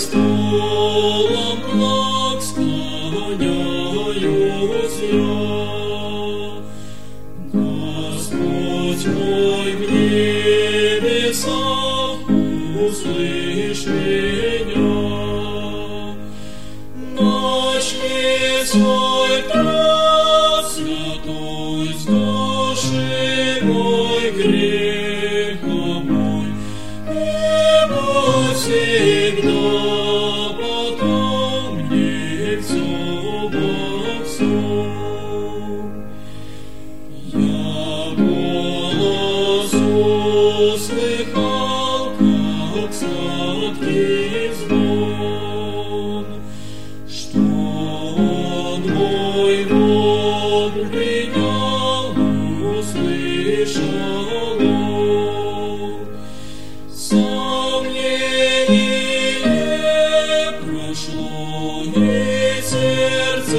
престолом благ склоняюсь я. Господь мой в небесах, услышь меня. Начни свой труд святой с души мой, греха мой, и будь всегда потом мне все во всем. Я голос услыхал, как сладкий звон, что он мой вопль принял, услышал он. Сомнение прошло, и сердце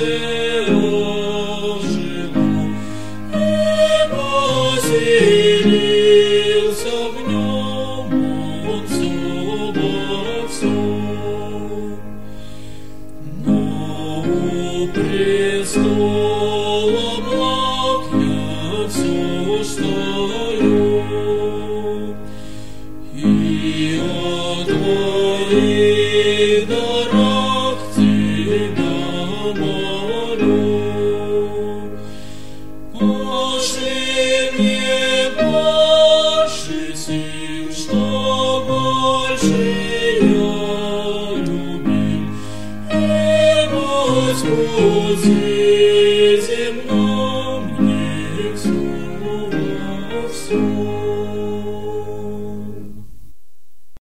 ожило, и поселился в нем он все во всем. Но у престола благ я все стою, и о твоих дарах тебя молю. Пошли мне больше сил, что больше я любил, и пусть в пути земном мне все во всем.